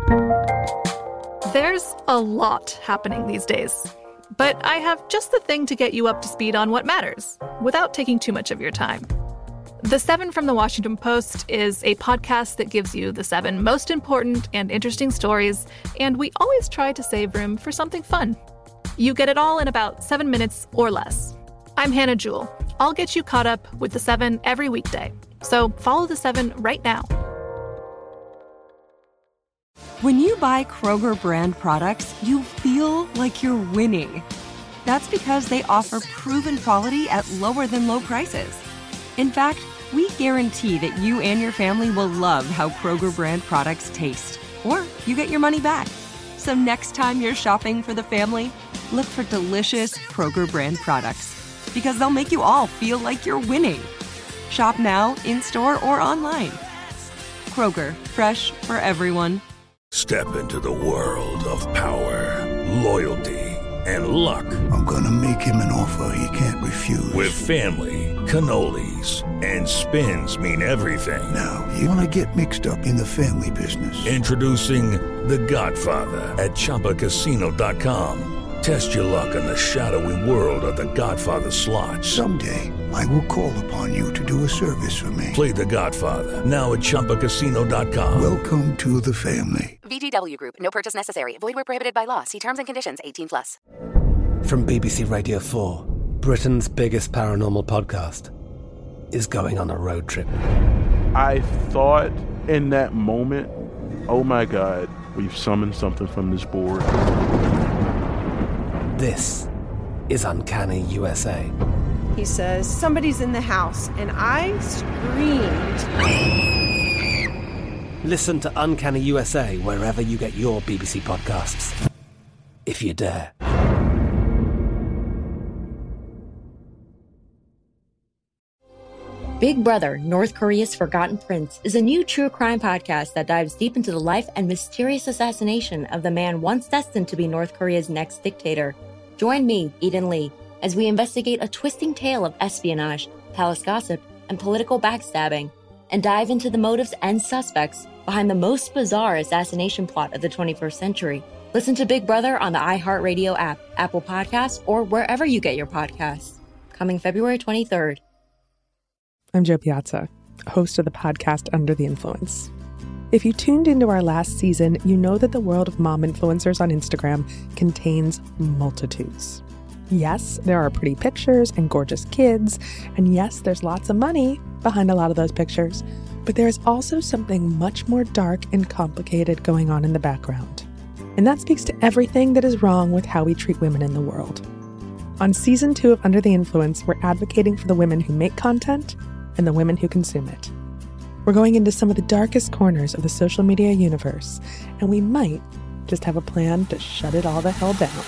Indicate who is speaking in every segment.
Speaker 1: There's a lot happening these days, but I have just the thing to get you up to speed on what matters, without taking too much of your time. The 7 from the Washington Post is a podcast that gives you the 7 most important and interesting stories, and we always try to save room for something fun. You get it all in about 7 minutes or less. I'm Hannah Jewell. I'll get you caught up with the 7 every weekday, so follow the 7 right now.
Speaker 2: When you buy Kroger brand products, you feel like you're winning. That's because they offer proven quality at lower than low prices. In fact, we guarantee that you and your family will love how Kroger brand products taste, or you get your money back. So next time you're shopping for the family, look for delicious Kroger brand products, because they'll make you all feel like you're winning. Shop now, in-store, or online. Kroger, fresh for everyone.
Speaker 3: Step into the world of power, loyalty, and luck.
Speaker 4: I'm gonna make him an offer he can't refuse.
Speaker 3: With family, cannolis, and spins mean everything.
Speaker 4: Now, you wanna get mixed up in the family business.
Speaker 3: Introducing The Godfather at ChumbaCasino.com. Test your luck in the shadowy world of The Godfather slot.
Speaker 4: Someday, I will call upon you to do a service for me.
Speaker 3: Play The Godfather, now at ChumbaCasino.com.
Speaker 4: Welcome to the family.
Speaker 5: VGW Group. No purchase necessary. Void where prohibited by law. See terms and conditions. 18+.
Speaker 6: From BBC Radio 4, Britain's biggest paranormal podcast is going on a road trip.
Speaker 7: I thought in that moment, oh my God, we've summoned something from this board.
Speaker 6: This is Uncanny USA.
Speaker 8: He says, somebody's in the house, and I screamed.
Speaker 6: Listen to Uncanny USA wherever you get your BBC podcasts, if you dare.
Speaker 9: Big Brother, North Korea's Forgotten Prince is a new true crime podcast that dives deep into the life and mysterious assassination of the man once destined to be North Korea's next dictator. Join me, Eden Lee, as we investigate a twisting tale of espionage, palace gossip, and political backstabbing, and dive into the motives and suspects behind the most bizarre assassination plot of the 21st century. Listen to Big Brother on the iHeartRadio app, Apple Podcasts, or wherever you get your podcasts. Coming February 23rd.
Speaker 10: I'm Jo Piazza, host of the podcast Under the Influence. If you tuned into our last season, you know that the world of mom influencers on Instagram contains multitudes. Yes, there are pretty pictures and gorgeous kids, and yes, there's lots of money behind a lot of those pictures, but there is also something much more dark and complicated going on in the background. And that speaks to everything that is wrong with how we treat women in the world. On Season 2 of Under the Influence, we're advocating for the women who make content and the women who consume it. We're going into some of the darkest corners of the social media universe, and we might just have a plan to shut it all the hell down.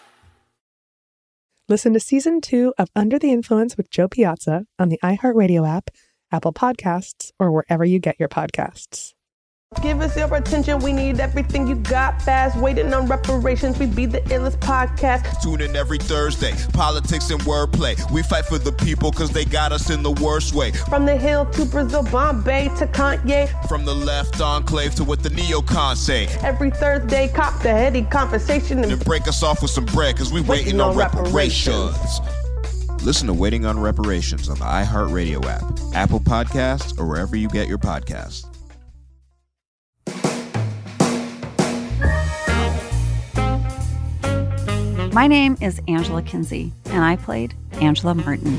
Speaker 10: Listen to Season 2 of Under the Influence with Jo Piazza on the iHeartRadio app, Apple Podcasts, or wherever you get your podcasts.
Speaker 8: Give us your attention, we need everything you got fast. Waiting on reparations, we be the illest podcast.
Speaker 11: Tune in every Thursday, politics and wordplay. We fight for the people cause they got us in the worst way.
Speaker 8: From the Hill to Brazil, Bombay to Kanye.
Speaker 11: From the left enclave to what the neocons say.
Speaker 8: Every Thursday, cop the heady conversation.
Speaker 11: And break us off with some bread cause we waiting on reparations. Listen to Waiting on Reparations on the iHeartRadio app, Apple Podcasts, or wherever you get your podcasts.
Speaker 12: My name is Angela Kinsey, and I played Angela Martin.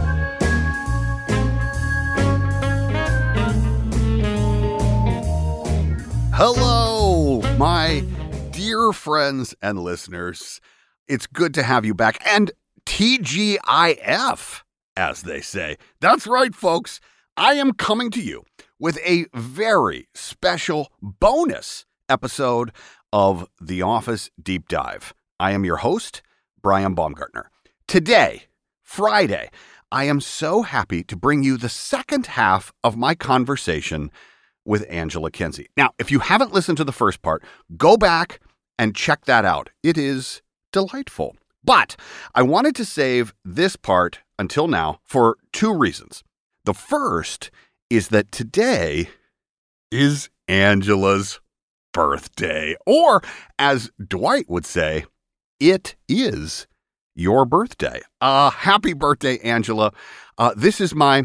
Speaker 13: Hello, my dear friends and listeners. It's good to have you back. And TGIF, as they say. That's right, folks. I am coming to you with a very special bonus episode of The Office Deep Dive. I am your host, Brian Baumgartner. Today, Friday, I am so happy to bring you the second half of my conversation with Angela Kinsey. Now, if you haven't listened to the first part, go back and check that out. It is delightful. But I wanted to save this part until now for two reasons. The first is that today is Angela's birthday. Or, as Dwight would say, it is your birthday. Happy birthday, Angela. This is my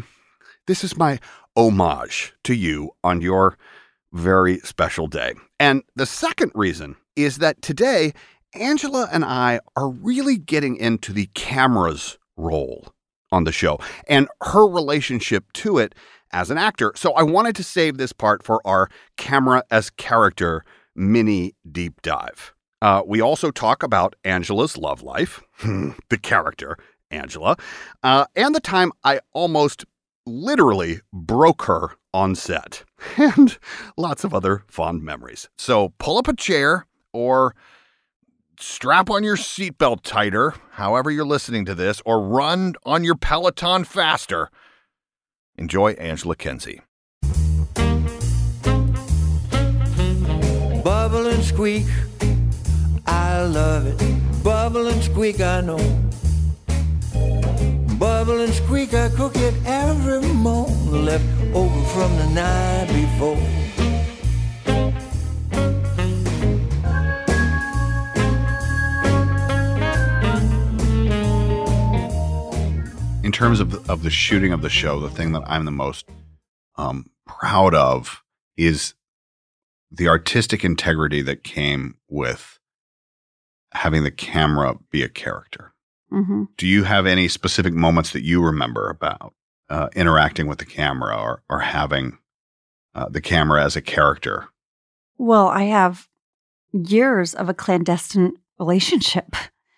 Speaker 13: homage to you on your very special day. And the second reason is that today, Angela and I are really getting into the camera's role on the show and her relationship to it as an actor. So I wanted to save this part for our camera as character mini deep dive. We also talk about Angela's love life, the character Angela, and the time I almost literally broke her on set, and lots of other fond memories. So pull up a chair or strap on your seatbelt tighter, however you're listening to this, or run on your Peloton faster. Enjoy Angela Kinsey.
Speaker 14: Bubble and squeak, I love it. Bubble and squeak, I know. Bubble and squeak, I cook it every morning, left over from the night before.
Speaker 13: In terms of the shooting of the show, the thing that I'm the most proud of is the artistic integrity that came with having the camera be a character.
Speaker 12: Mm-hmm.
Speaker 13: Do you have any specific moments that you remember about interacting with the camera or having the camera as a character?
Speaker 12: Well, I have years of a clandestine relationship,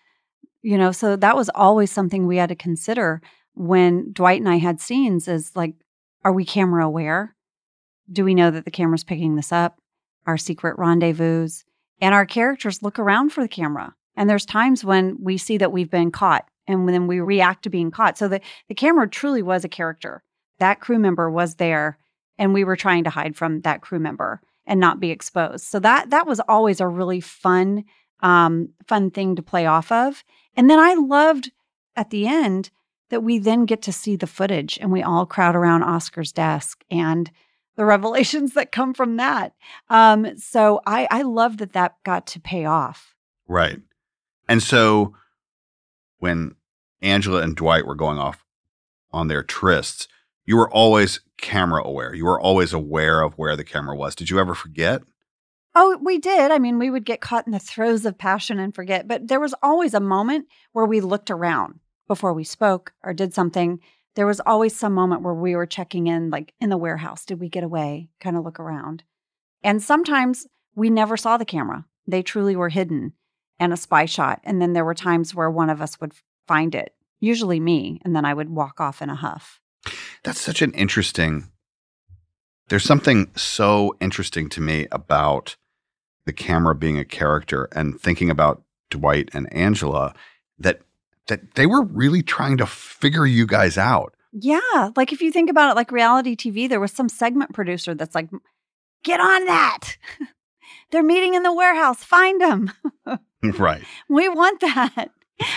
Speaker 12: so that was always something we had to consider when Dwight and I had scenes is like, are we camera aware? Do we know that the camera's picking this up? Our secret rendezvous? And our characters look around for the camera. And there's times when we see that we've been caught and then we react to being caught. So the camera truly was a character. That crew member was there and we were trying to hide from that crew member and not be exposed. So that was always a really fun thing to play off of. And then I loved at the end that we then get to see the footage and we all crowd around Oscar's desk and the revelations that come from that. So I love that got to pay off.
Speaker 13: Right. And so when Angela and Dwight were going off on their trysts, you were always camera aware. You were always aware of where the camera was. Did you ever forget?
Speaker 12: Oh, we did. I mean, we would get caught in the throes of passion and forget. But there was always a moment where we looked around before we spoke or did something. There was always some moment where we were checking in, like in the warehouse. Did we get away? Kind of look around. And sometimes we never saw the camera. They truly were hidden and a spy shot. And then there were times where one of us would find it, usually me, and then I would walk off in a huff.
Speaker 13: That's such an interesting, there's something so interesting to me about the camera being a character and thinking about Dwight and Angela that they were really trying to figure you guys out.
Speaker 12: Yeah. Like if you think about it like reality TV, there was some segment producer that's like, get on that. They're meeting in the warehouse. Find them.
Speaker 13: Right.
Speaker 12: We want that.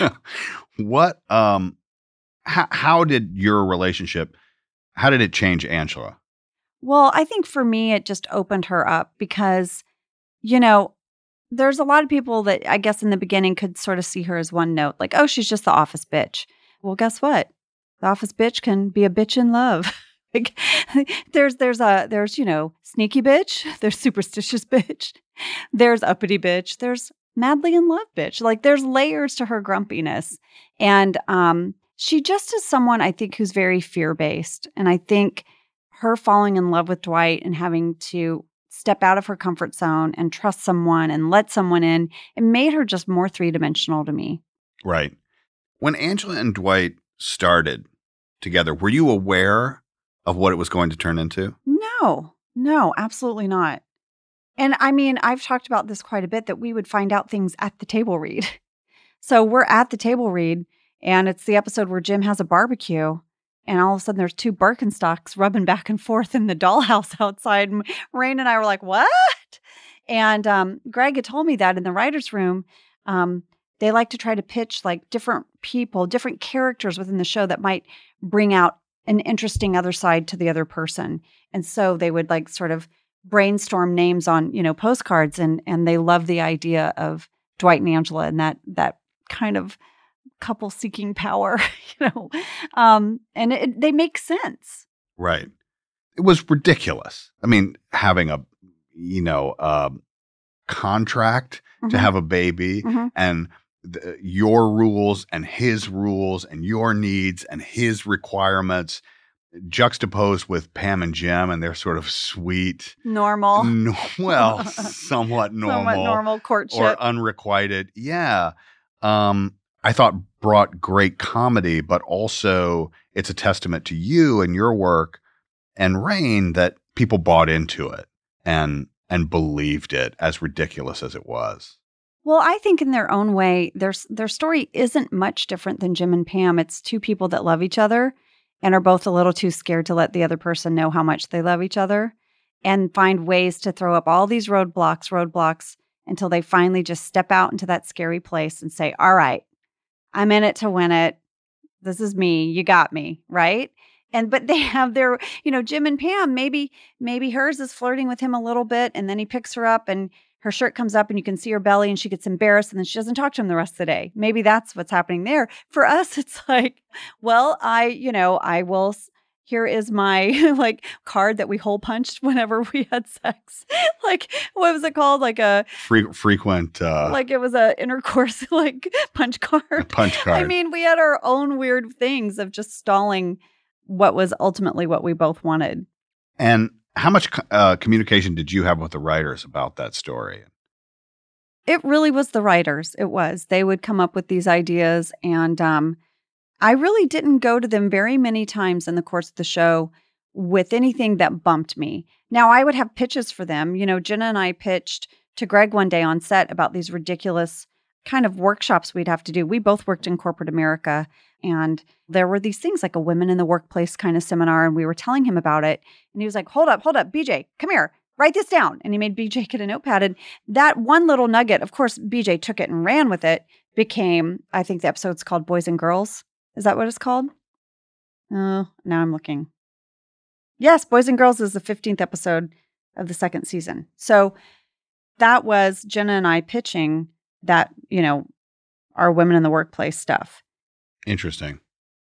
Speaker 13: What, how did your relationship, how did it change Angela?
Speaker 12: Well, I think for me, it just opened her up because, there's a lot of people that I guess in the beginning could sort of see her as one note, like, oh, she's just the office bitch. Well, guess what? The office bitch can be a bitch in love. Like, there's sneaky bitch. There's superstitious bitch. There's uppity bitch. There's madly in love bitch. Like there's layers to her grumpiness. And she just is someone I think who's very fear-based. And I think her falling in love with Dwight and having to step out of her comfort zone and trust someone and let someone in, it made her just more three-dimensional to me.
Speaker 13: Right. When Angela and Dwight started together, were you aware of what it was going to turn into?
Speaker 12: No, absolutely not. And I mean, I've talked about this quite a bit, that we would find out things at the table read. So we're at the table read, and it's the episode where Jim has a barbecue, and all of a sudden there's two Birkenstocks rubbing back and forth in the dollhouse outside. And Rain and I were like, what? And Greg had told me that in the writer's room, they like to try to pitch like different people, different characters within the show that might bring out an interesting other side to the other person. And so they would like sort of brainstorm names on, postcards, and they love the idea of Dwight and Angela and that kind of couple seeking power, and they make sense.
Speaker 13: Right. It was ridiculous. I mean, having a, contract to have a baby and your rules and his rules and your needs and his requirements juxtaposed with Pam and Jim and their sort of sweet,
Speaker 12: normal,
Speaker 13: somewhat normal
Speaker 12: courtship
Speaker 13: or unrequited. Yeah. I thought brought great comedy, but also it's a testament to you and your work and Rain that people bought into it and believed it, as ridiculous as it was.
Speaker 12: Well, I think in their own way, their story isn't much different than Jim and Pam. It's two people that love each other and are both a little too scared to let the other person know how much they love each other and find ways to throw up all these roadblocks until they finally just step out into that scary place and say, all right, I'm in it to win it. This is me. You got me, right? But they have their, Jim and Pam, maybe hers is flirting with him a little bit, and then he picks her up and her shirt comes up and you can see her belly and she gets embarrassed and then she doesn't talk to him the rest of the day. Maybe that's what's happening there. For us, it's like, well, I will, here is my card that we hole punched whenever we had sex. What was it called? Like a
Speaker 13: frequent,
Speaker 12: it was a intercourse, punch card.
Speaker 13: A punch card.
Speaker 12: I mean, we had our own weird things of just stalling what was ultimately what we both wanted.
Speaker 13: And how much communication did you have with the writers about that story?
Speaker 12: It really was the writers. It was. They would come up with these ideas, and I really didn't go to them very many times in the course of the show with anything that bumped me. Now, I would have pitches for them. Jenna and I pitched to Greg one day on set about these ridiculous kind of workshops we'd have to do. We both worked in corporate America, and there were these things like a women in the workplace kind of seminar, and we were telling him about it. And he was like, hold up, BJ, come here, write this down. And he made BJ get a notepad. And that one little nugget, of course, BJ took it and ran with it, became, I think the episode's called Boys and Girls. Is that what it's called? Oh, now I'm looking. Yes, Boys and Girls is the 15th episode of the second season. So that was Jenna and I pitching that, our women in the workplace stuff.
Speaker 13: Interesting.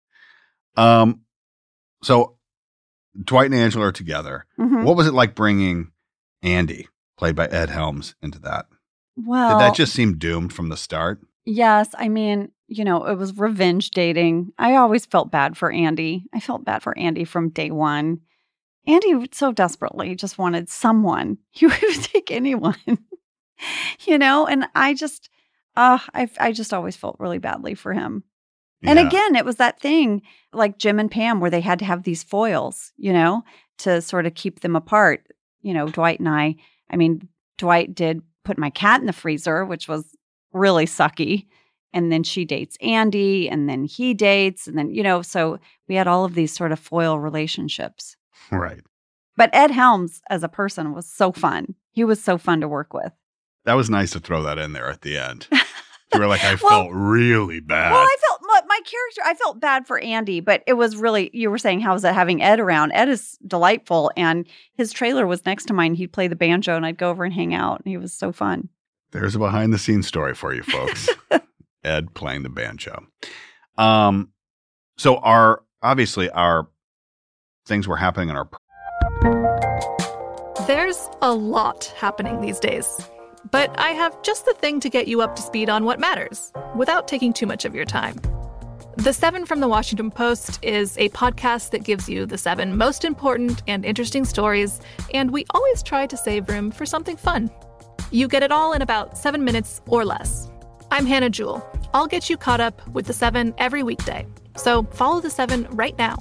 Speaker 13: So Dwight and Angela are together. Mm-hmm. What was it like bringing Andy, played by Ed Helms, into that?
Speaker 12: Well,
Speaker 13: did that just seem doomed from the start?
Speaker 12: Yes. I mean, it was revenge dating. I always felt bad for Andy. I felt bad for Andy from day one. Andy so desperately just wanted someone. He would take anyone, and I just, I just always felt really badly for him. Yeah. And again, it was that thing like Jim and Pam where they had to have these foils, to sort of keep them apart. Dwight and I mean, Dwight did put my cat in the freezer, which was really sucky. And then she dates Andy, and then he dates, and then, so we had all of these sort of foil relationships.
Speaker 13: Right.
Speaker 12: But Ed Helms as a person was so fun. He was so fun to work with.
Speaker 13: That was nice to throw that in there at the end. You were like, I felt really bad.
Speaker 12: Well, my character, I felt bad for Andy, but it was really, you were saying, how was it having Ed around? Ed is delightful, and his trailer was next to mine. He'd play the banjo, and I'd go over and hang out, and he was so fun.
Speaker 13: There's a behind-the-scenes story for you folks. Ed playing the banjo. So our things were happening in our...
Speaker 1: There's a lot happening these days. But I have just the thing to get you up to speed on what matters, without taking too much of your time. The 7 from the Washington Post is a podcast that gives you the 7 most important and interesting stories, and we always try to save room for something fun. You get it all in about 7 minutes or less. I'm Hannah Jewell. I'll get you caught up with the 7 every weekday. So follow the 7 right now.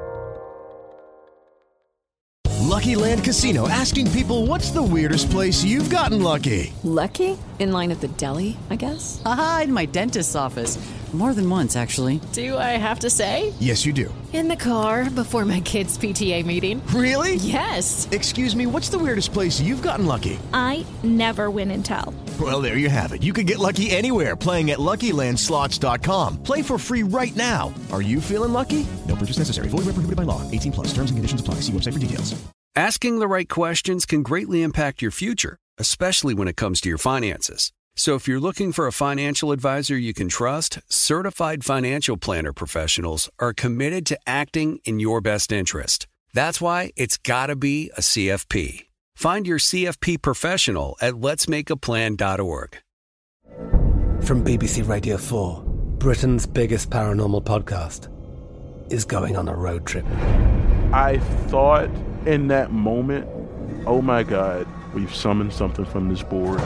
Speaker 15: Lucky Land Casino, asking people, what's the weirdest place you've gotten lucky?
Speaker 16: Lucky? In line at the deli, I guess?
Speaker 17: Aha, in my dentist's office. More than once, actually.
Speaker 16: Do I have to say?
Speaker 15: Yes, you do.
Speaker 16: In the car before my kids' PTA meeting.
Speaker 15: Really?
Speaker 16: Yes.
Speaker 15: Excuse me, what's the weirdest place you've gotten lucky?
Speaker 18: I never win and tell.
Speaker 15: Well, there you have it. You can get lucky anywhere, playing at LuckyLandSlots.com. Play for free right now. Are you feeling lucky? No purchase necessary. Void where prohibited by law. 18+. Terms and conditions apply. See website for details.
Speaker 19: Asking the right questions can greatly impact your future, especially when it comes to your finances. So if you're looking for a financial advisor you can trust, certified financial planner professionals are committed to acting in your best interest. That's why it's got to be a CFP. Find your CFP professional at letsmakeaplan.org.
Speaker 6: From BBC Radio 4, Britain's biggest paranormal podcast is going on a road trip.
Speaker 7: I thought in that moment, oh my God, we've summoned something from this board.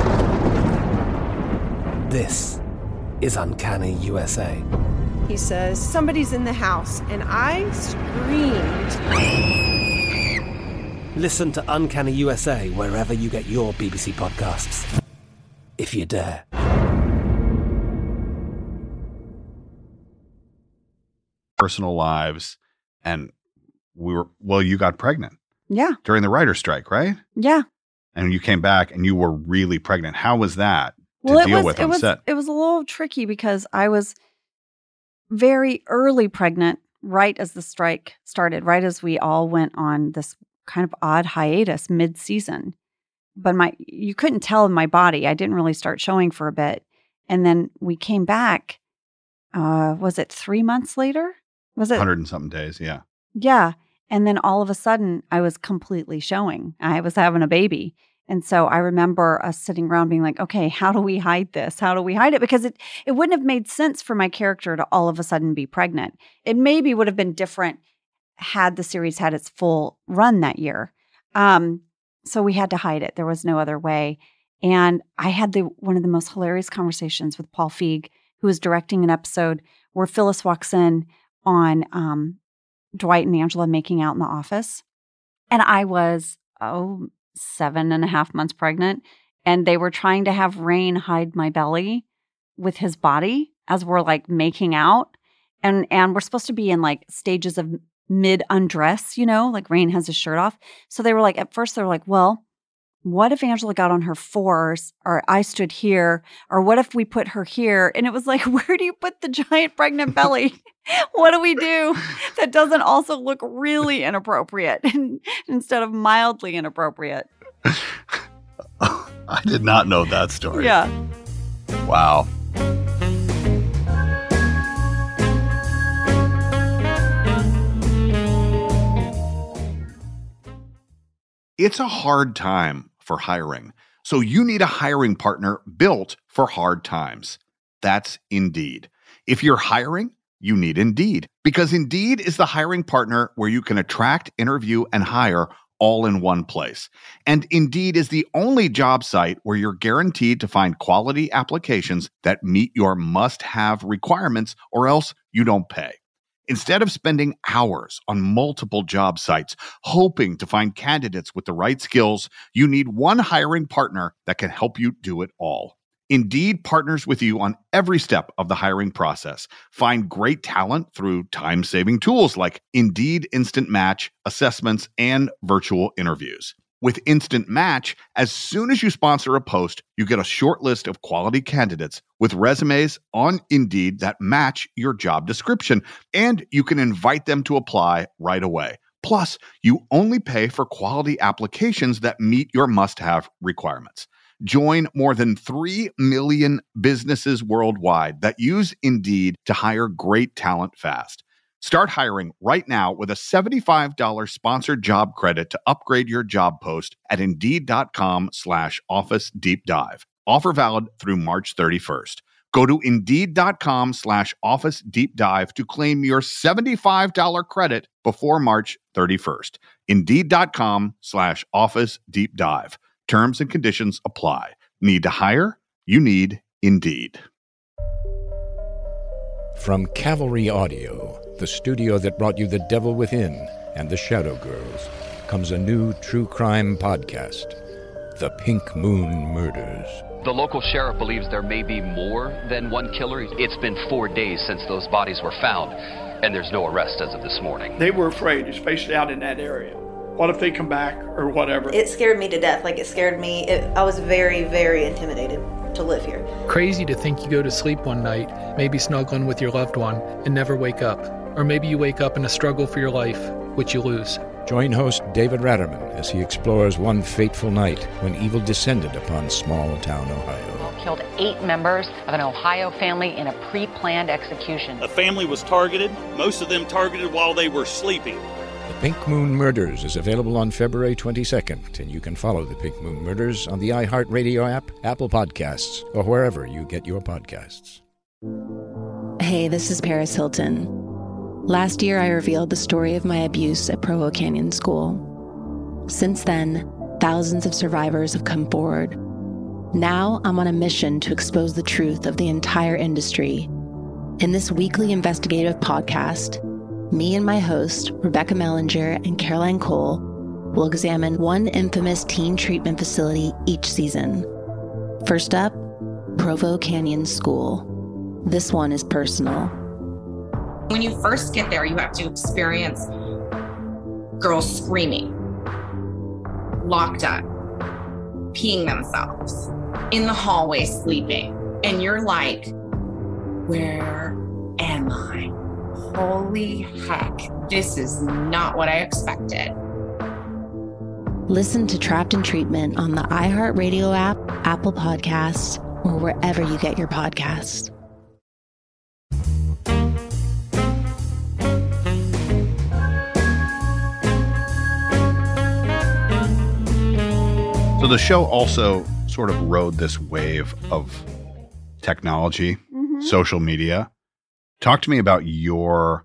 Speaker 6: This is Uncanny USA.
Speaker 20: He says, somebody's in the house, and I screamed.
Speaker 6: Listen to Uncanny USA wherever you get your BBC podcasts, if you dare.
Speaker 13: Personal lives, and you got pregnant.
Speaker 12: Yeah.
Speaker 13: During the writer's strike, right?
Speaker 12: Yeah.
Speaker 13: And you came back and you were really pregnant. How was that to deal with on set?
Speaker 12: It was a little tricky because I was very early pregnant right as the strike started, right as we all went on this kind of odd hiatus mid-season. But you couldn't tell in my body. I didn't really start showing for a bit. And then we came back, was it 3 months later? Was it
Speaker 13: 100 and something days? Yeah.
Speaker 12: Yeah. And then all of a sudden I was completely showing. I was having a baby. And so I remember us sitting around being like, okay, how do we hide this? How do we hide it? Because it wouldn't have made sense for my character to all of a sudden be pregnant. It maybe would have been different had the series had its full run that year. So we had to hide it. There was no other way. And I had one of the most hilarious conversations with Paul Feig, who was directing an episode where Phyllis walks in on Dwight and Angela making out in the office. And I was, 7.5 months pregnant. And they were trying to have Rain hide my belly with his body as we're like making out. And we're supposed to be in like stages of mid undress, like Rain has his shirt off. So they were like, at first they were like, well, what if Angela got on her fours or I stood here? Or what if we put her here? And it was like, where do you put the giant pregnant belly? What do we do that doesn't also look really inappropriate instead of mildly inappropriate?
Speaker 13: I did not know that story.
Speaker 12: Yeah.
Speaker 13: Wow. It's a hard time for hiring, so you need a hiring partner built for hard times. That's Indeed. If you're hiring, you need Indeed, because Indeed is the hiring partner where you can attract, interview, and hire all in one place. And Indeed is the only job site where you're guaranteed to find quality applications that meet your must-have requirements, or else you don't pay. Instead of spending hours on multiple job sites hoping to find candidates with the right skills, you need one hiring partner that can help you do it all. Indeed partners with you on every step of the hiring process. Find great talent through time-saving tools like Indeed Instant Match, assessments, and virtual interviews. With Instant Match, as soon as you sponsor a post, you get a short list of quality candidates with resumes on Indeed that match your job description, and you can invite them to apply right away. Plus, you only pay for quality applications that meet your must-have requirements. Join more than 3 million businesses worldwide that use Indeed to hire great talent fast. Start hiring right now with a $75 sponsored job credit to upgrade your job post at Indeed.com/Office Deep Dive. Offer valid through March 31st. Go to Indeed.com/Office Deep Dive to claim your $75 credit before March 31st. Indeed.com/Office Deep Dive. Terms and conditions apply. Need to hire? You need Indeed.
Speaker 21: From Cavalry Audio, the studio that brought you The Devil Within and The Shadow Girls, comes a new true crime podcast, The Pink Moon Murders.
Speaker 22: The local sheriff believes there may be more than one killer. It's been 4 days since those bodies were found, and there's no arrest as of this morning.
Speaker 23: They were afraid, especially out in that area. What if they come back or whatever?
Speaker 24: It scared me to death. It scared me. I was very, very intimidated to live here.
Speaker 25: Crazy to think you go to sleep one night, maybe snuggling with your loved one, and never wake up. Or maybe you wake up in a struggle for your life, which you lose.
Speaker 21: Join host David Ratterman as he explores one fateful night when evil descended upon small-town Ohio.
Speaker 2: Killed 8 members of an Ohio family in a pre-planned execution.
Speaker 3: A family was targeted, most of them targeted while they were sleeping.
Speaker 21: The Pink Moon Murders is available on February 22nd, and you can follow the Pink Moon Murders on the iHeartRadio app, Apple Podcasts, or wherever you get your podcasts.
Speaker 4: Hey, this is Paris Hilton. Last year, I revealed the story of my abuse at Provo Canyon School. Since then, thousands of survivors have come forward. Now, I'm on a mission to expose the truth of the entire industry. In this weekly investigative podcast, me and my host, Rebecca Mellinger and Caroline Cole, will examine one infamous teen treatment facility each season. First up, Provo Canyon School. This one is personal.
Speaker 5: When you first get there, you have to experience girls screaming, locked up, peeing themselves, in the hallway sleeping. And you're like, where am I? Holy heck, this is not what I expected.
Speaker 4: Listen to Trapped in Treatment on the iHeartRadio app, Apple Podcasts, or wherever you get your podcasts.
Speaker 13: So the show also sort of rode this wave of technology, social media. Talk to me about you were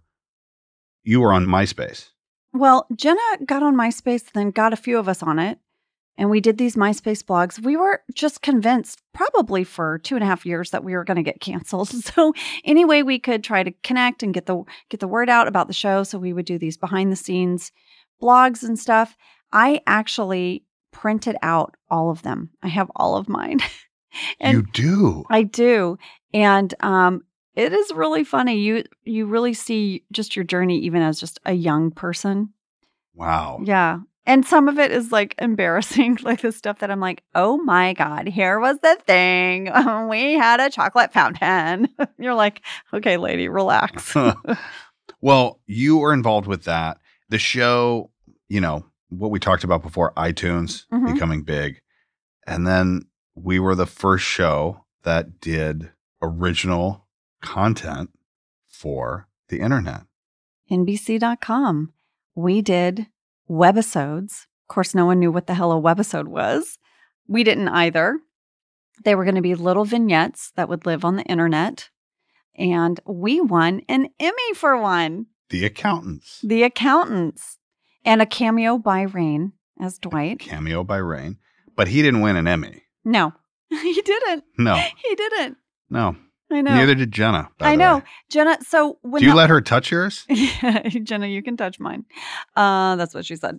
Speaker 13: on MySpace.
Speaker 12: Well, Jenna got on MySpace, then got a few of us on it, and we did these MySpace blogs. We were just convinced, probably for 2.5 years, that we were going to get canceled. So any way we could try to connect and get the word out about the show, so we would do these behind the scenes blogs and stuff. I actually printed out all of them. I have all of mine. And
Speaker 13: you do?
Speaker 12: I do. And it is really funny. You really see just your journey even as just a young person.
Speaker 13: Wow.
Speaker 12: Yeah. And some of it is like embarrassing, like the stuff that I'm like, oh my God, here was the thing. We had a chocolate fountain. You're like, okay, lady, relax.
Speaker 13: Well, you were involved with that. The show, what we talked about before, iTunes becoming big. And then we were the first show that did original content for the internet.
Speaker 12: NBC.com. We did webisodes. Of course, no one knew what the hell a webisode was. We didn't either. They were going to be little vignettes that would live on the internet. And we won an Emmy for one.
Speaker 13: The Accountants.
Speaker 12: The Accountants. And a cameo by Rain as Dwight.
Speaker 13: Cameo by Rain. But he didn't win an Emmy.
Speaker 12: No, he didn't.
Speaker 13: No.
Speaker 12: He didn't.
Speaker 13: No.
Speaker 12: I know.
Speaker 13: Neither did Jenna.
Speaker 12: I know. Jenna, so when
Speaker 13: do you let her touch yours?
Speaker 12: Yeah, Jenna, you can touch mine. That's what she said.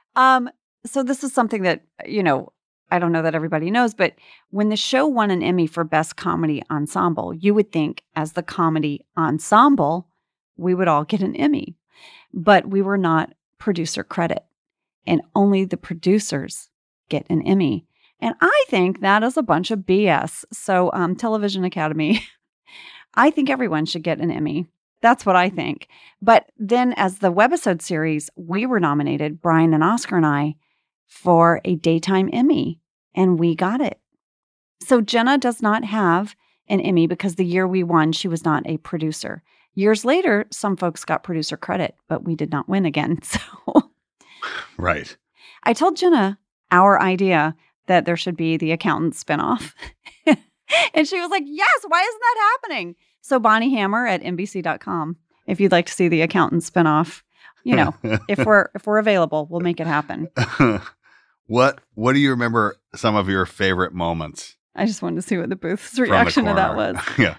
Speaker 12: So this is something that, I don't know that everybody knows, but when the show won an Emmy for Best Comedy Ensemble, you would think as the comedy ensemble, we would all get an Emmy. But we were not producer credit, and only the producers get an Emmy. And I think that is a bunch of BS. So Television Academy, I think everyone should get an Emmy. That's what I think. But then as the webisode series, we were nominated, Brian and Oscar and I, for a daytime Emmy, and we got it. So Jenna does not have an Emmy because the year we won, she was not a producer. Years later, some folks got producer credit, but we did not win again. So,
Speaker 13: right.
Speaker 12: I told Jenna our idea that there should be the Accountant spinoff. And she was like, yes, why isn't that happening? So Bonnie Hammer at NBC.com, if you'd like to see the Accountant spinoff, if we're available, we'll make it happen.
Speaker 13: What do you remember some of your favorite moments?
Speaker 12: I just wanted to see what the booth's reaction to that was.
Speaker 13: Yeah.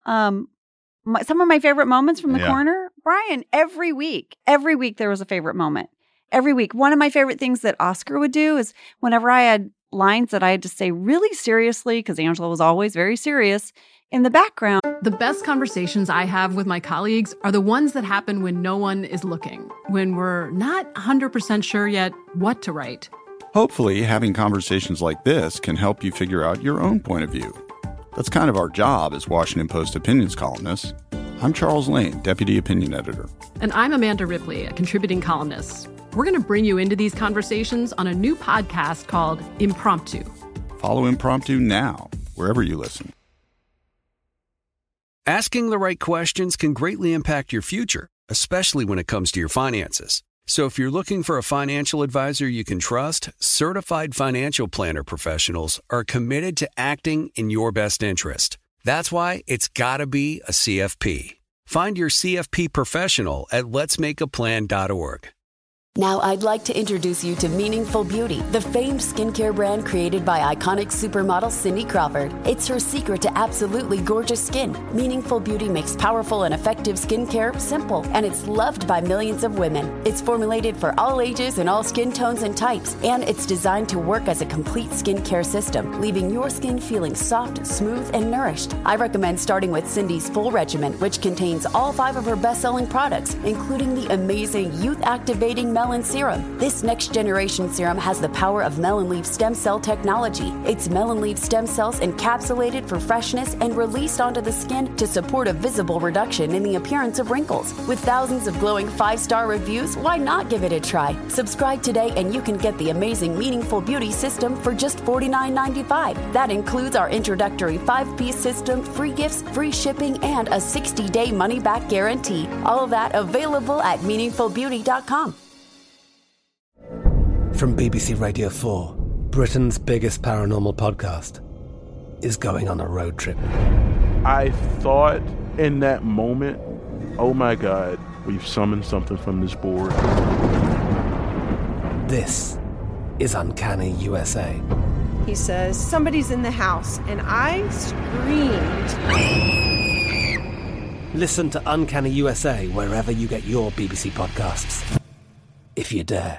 Speaker 12: Some of my favorite moments from the corner, Brian, every week there was a favorite moment. Every week. One of my favorite things that Oscar would do is whenever I had lines that I had to say really seriously, because Angela was always very serious, in the background.
Speaker 9: The best conversations I have with my colleagues are the ones that happen when no one is looking, when we're not 100% sure yet what to write.
Speaker 26: Hopefully, having conversations like this can help you figure out your own point of view. That's kind of our job as Washington Post opinions columnists. I'm Charles Lane, Deputy Opinion Editor.
Speaker 9: And I'm Amanda Ripley, a contributing columnist. We're going to bring you into these conversations on a new podcast called Impromptu.
Speaker 26: Follow Impromptu now, wherever you listen.
Speaker 19: Asking the right questions can greatly impact your future, especially when it comes to your finances. So if you're looking for a financial advisor you can trust, certified financial planner professionals are committed to acting in your best interest. That's why it's got to be a CFP. Find your CFP professional at letsmakeaplan.org.
Speaker 1: Now I'd like to introduce you to Meaningful Beauty, the famed skincare brand created by iconic supermodel Cindy Crawford. It's her secret to absolutely gorgeous skin. Meaningful Beauty makes powerful and effective skincare simple, and it's loved by millions of women. It's formulated for all ages and all skin tones and types, and it's designed to work as a complete skincare system, leaving your skin feeling soft, smooth, and nourished. I recommend starting with Cindy's full regimen, which contains all 5 of her best-selling products, including the amazing youth-activating Melon Serum. This next generation serum has the power of melon leaf stem cell technology. It's melon leaf stem cells encapsulated for freshness and released onto the skin to support a visible reduction in the appearance of wrinkles. With thousands of glowing 5-star reviews, why not give it a try? Subscribe today and you can get the amazing Meaningful Beauty system for just $49.95. That includes our introductory 5-piece system, free gifts, free shipping, and a 60-day money-back guarantee. All of that available at meaningfulbeauty.com.
Speaker 6: From BBC Radio 4, Britain's biggest paranormal podcast is going on a road trip.
Speaker 7: I thought in that moment, oh my God, we've summoned something from this board.
Speaker 6: This is Uncanny USA.
Speaker 20: He says, somebody's in the house, and I screamed.
Speaker 6: Listen to Uncanny USA wherever you get your BBC podcasts, if you dare.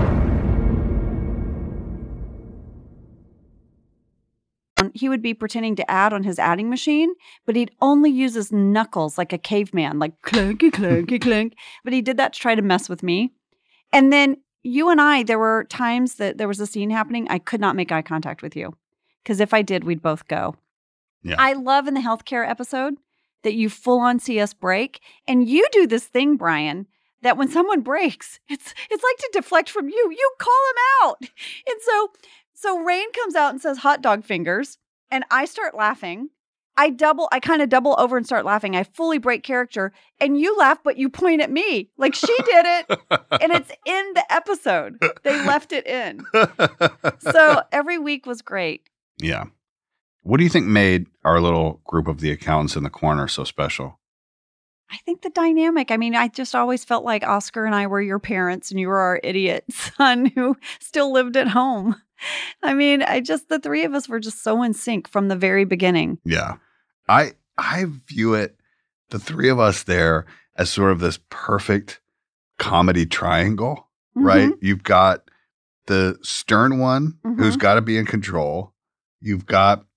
Speaker 12: He would be pretending to add on his adding machine, but he'd only use his knuckles like a caveman, like clanky, clanky, clank. But he did that to try to mess with me. And then you and I, there were times that there was a scene happening. I could not make eye contact with you because if I did, we'd both go.
Speaker 13: Yeah.
Speaker 12: I love in the healthcare episode that you full on see us break. And you do this thing, Brian, that when someone breaks, it's like to deflect from you. You call him out. And so Rain comes out and says hot dog fingers, and I start laughing. I kind of double over and start laughing. I fully break character, and you laugh, but you point at me like she did it, and it's in the episode. They left it in. So every week was great.
Speaker 13: Yeah. What do you think made our little group of the accountants in the corner so special?
Speaker 12: I think the dynamic. I mean, I just always felt like Oscar and I were your parents, and you were our idiot son who still lived at home. I mean, the 3 of us were just so in sync from the very beginning.
Speaker 13: Yeah. I view it, the 3 of us there, as sort of this perfect comedy triangle, right? You've got the stern one who's got to be in control. You've got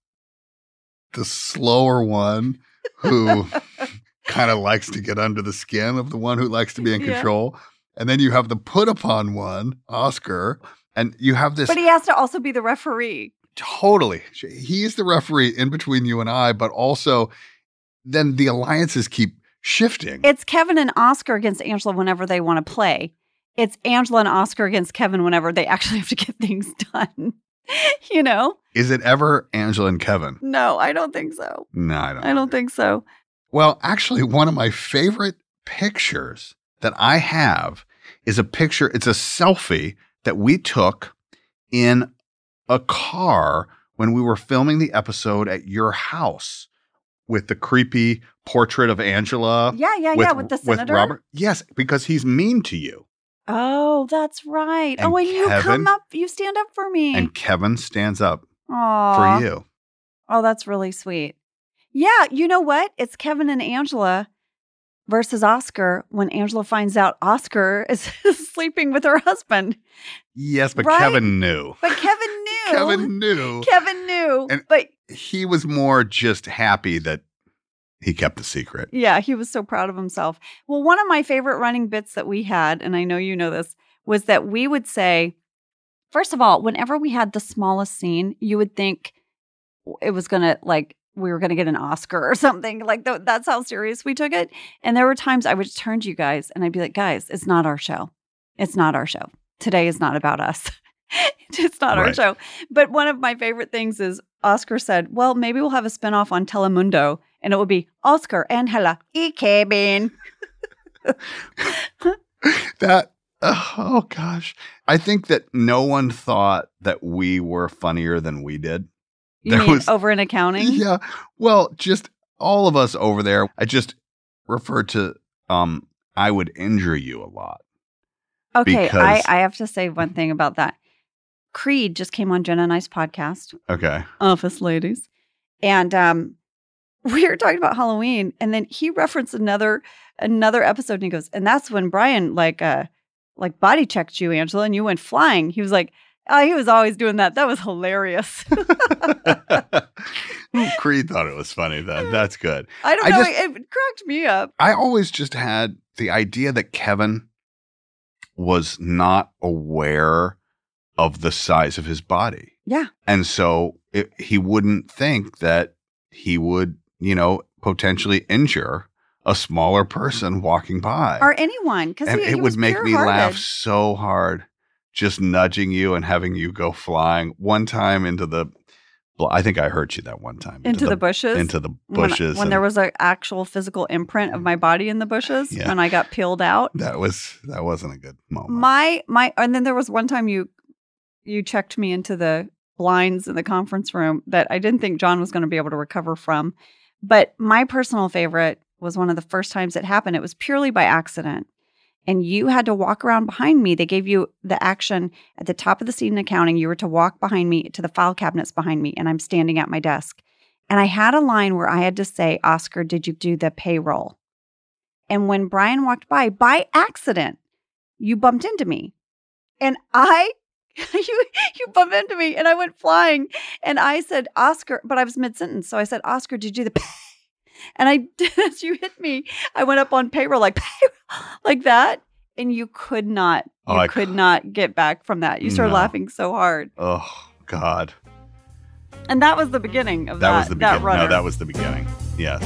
Speaker 13: the slower one who kind of likes to get under the skin of the one who likes to be in control. And then you have the put upon one, Oscar. And you have this.
Speaker 12: But he has to also be the referee.
Speaker 13: Totally. He is the referee in between you and I, but also then the alliances keep shifting.
Speaker 12: It's Kevin and Oscar against Angela whenever they want to play. It's Angela and Oscar against Kevin whenever they actually have to get things done. You know?
Speaker 13: Is it ever Angela and Kevin?
Speaker 12: No, I don't think so.
Speaker 13: No,
Speaker 12: I don't think so.
Speaker 13: Well, actually, one of my favorite pictures that I have is a picture. It's a selfie that we took in a car when we were filming the episode at your house with the creepy portrait of Angela.
Speaker 12: Yeah, with the senator.
Speaker 13: With Robert. Yes, because he's mean to you.
Speaker 12: Oh, that's right.
Speaker 13: And
Speaker 12: and you
Speaker 13: Kevin,
Speaker 12: come up, you stand up for me.
Speaker 13: And Kevin stands up
Speaker 12: Aww.
Speaker 13: for you.
Speaker 12: Oh, that's really sweet. Yeah, you know what? It's Kevin and Angela versus Oscar when Angela finds out Oscar is sleeping with her husband.
Speaker 13: Yes, but
Speaker 12: right?
Speaker 13: Kevin knew.
Speaker 12: But Kevin knew.
Speaker 13: Kevin knew.
Speaker 12: Kevin knew.
Speaker 13: And
Speaker 12: but
Speaker 13: he was more just happy that he kept the secret.
Speaker 12: Yeah, he was so proud of himself. Well, one of my favorite running bits that we had, and I know you know this, was that we would say, first of all, whenever we had the smallest scene, you would think it was going to we were going to get an Oscar or something. Like that's how serious we took it. And there were times I would turn to you guys and I'd be like, guys, it's not our show. It's not our show. Today is not about us. It's not our show. But one of my favorite things is Oscar said, well, maybe we'll have a spinoff on Telemundo, and it will be Oscar, Angela, y Kevin.
Speaker 13: That, oh gosh. I think that no one thought that we were funnier than we did.
Speaker 12: You mean over in accounting?
Speaker 13: Yeah. Well, just all of us over there. I just referred to, I would injure you a lot.
Speaker 12: Okay, I have to say one thing about that. Creed just came on Jenna and I's podcast.
Speaker 13: Okay.
Speaker 12: Office Ladies. And we were talking about Halloween, and then he referenced another episode, and he goes, and that's when Brian like body checked you, Angela, and you went flying. He was like, oh, he was always doing that. That was hilarious.
Speaker 13: Creed thought it was funny then. That's good.
Speaker 12: I don't know. It cracked me up.
Speaker 13: I always just had the idea that Kevin was not aware of the size of his body.
Speaker 12: Yeah.
Speaker 13: And so he wouldn't think that he would, potentially injure a smaller person walking by.
Speaker 12: Or anyone. Because
Speaker 13: it would make me laugh so hard just nudging you and having you go flying. One time I think I hurt you that one time.
Speaker 12: Into the bushes?
Speaker 13: Into the bushes.
Speaker 12: When there was an actual physical imprint of my body in the bushes when I got peeled out.
Speaker 13: That wasn't a good moment.
Speaker 12: And then there was one time you checked me into the blinds in the conference room that I didn't think John was going to be able to recover from. But my personal favorite was one of the first times it happened. It was purely by accident. And you had to walk around behind me. They gave you the action at the top of the seat in accounting. You were to walk behind me to the file cabinets behind me, and I'm standing at my desk. And I had a line where I had to say, Oscar, did you do the payroll? And when Brian walked by accident, you bumped into me. And you bumped into me, and I went flying. And I said, Oscar, but I was mid-sentence. So I said, Oscar, did you do the payroll? And I did, as you hit me, I went up on payroll like that. And you could not get back from that. You started laughing so hard.
Speaker 13: Oh, God.
Speaker 12: And that was the beginning of that.
Speaker 13: Was the beginning.
Speaker 12: Runner.
Speaker 13: No, that was the beginning. Yes.